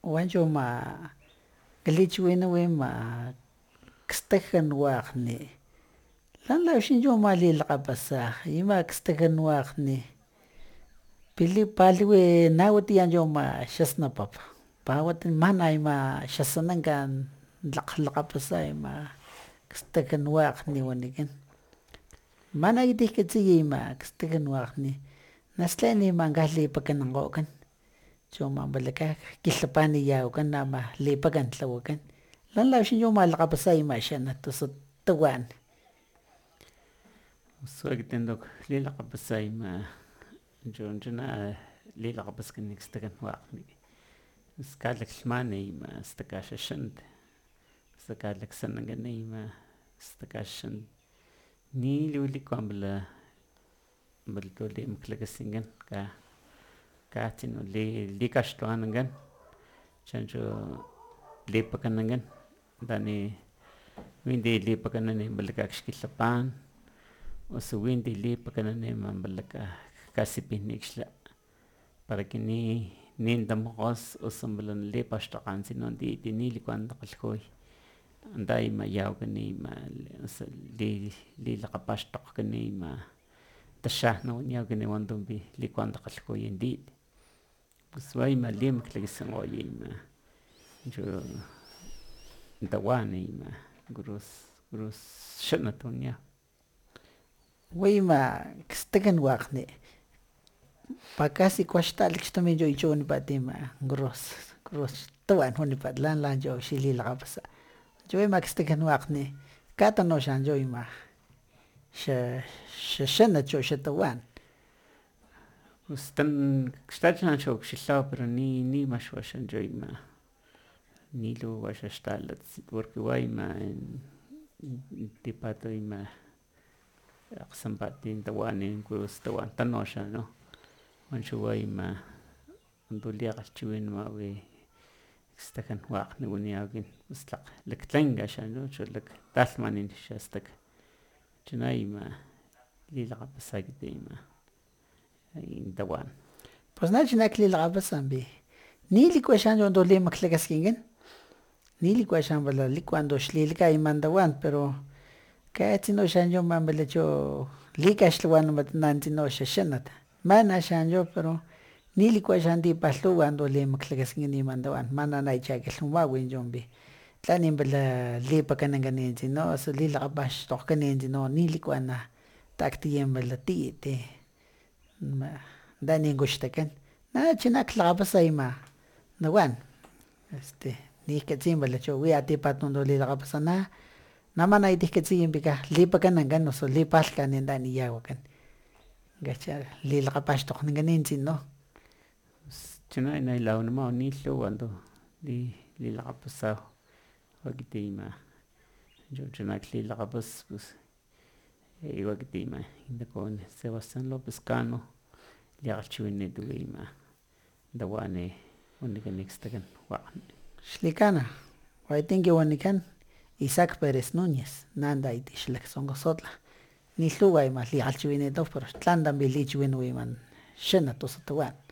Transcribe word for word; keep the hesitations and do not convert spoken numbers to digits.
wancho ma galichwin wi ma kstejan waqni lan la shincho ma li laqapasa ima kstejan waqni pili palwi nawat yancho ma shasna papa pawat mana ima shasanankan laq laqapasa ima kstejan waqni wanikan mana itik katsi ima kstejan waqni naslani manka lipakanankgokan choma balaka kilhapani yawkan ama lipakan tlawakan lan la wixin chu malakgapasa ima xanat osu tawan suakgtinduk lilakgapasa ima chonchuna lilakgapaskan kstakan waqni skalaklhmana ima stakaxaxanat stakalaksanankan ima stakaxaxanat ni liwali kuanpala pala tu limaklakaskinkan ka katsino likaxlhawanankan chancho lipakanankan mani winti lipakanani pala kakxkilhapan osu winti lipakanani pala kasipijnikxla para que ni nintamokgos osu pala nalipaxtokgantsino tiyat ni likuan takgalhjoy anta ima yawakani ima osu lilakgapaxtokgkani ima taxajnawaniwakani tumpij likuan takgalhjoya tiyat pus wa ima limaklakaskinkoya ima chu tawan ima cruz cruz xanat waniya wi ima kstakan waqni pakasi kuaxtalakxtumin chu wanipat ima cruz cruz tawan wanipat lan lan chu wixi lilakgapasa chu ima kstakan waqni katanoxan chu ima xa xaxanat chu xa tawan pus tan xtachan chu kxilhawa pero ni ni maxwaxa chu ima ni luwa waxa xtalat porque wa ima tipat ima akgsampat tawan cruz tawan tanoxa no manchu wa ima tu liakgalhchiwinama wi kstakan waqni waniya ekin pus tlaq laktlanka xa no chu laktalhmanin xastaka chuna ima lilakgapasa ekit ima tawan pus nachuna klilakgapasanpi ni likuaxan tu limaklakaskinkan ni likuaxan pala likuan tu xlilaka ima tawan pero katsino xan chu mampala chu likaxlhawananputuna tsino xaxanat mana xan chu pero ni likuaxan tipalhuwa tu limaklakaskinkan ima tawan mana nacha kilhwamawi chunpi tlani pala lipakanankan tsino osu lilakgapaxtokgkan tsino ni likuana taktiya pala tiyat mani kuxtakan nachuna klakgapasa ima nawan este nikatsi pala chu wi tipat tu lilakgapasa na namana itik katsiya lipakanankan osu lipalhkanitan yawakan kacha lilakgapaxtokgnankan tsino chuna nawilawanama ni lhuwa tu lilakgapasaw wakit ima chunchuna klilakgapas pus wakit ima nakuan sebastian lopez cano liakgalhchiwinanit wi ima tawan wanikan kstakan waqni xlikana waitinki wanikan Isaac Perez Nuñez nanda iti xlaksonkosotlaj ni lhuwa ima liakgalhchiwinitaw pero tlan tampi lichiwinawi ima xanat osu tawan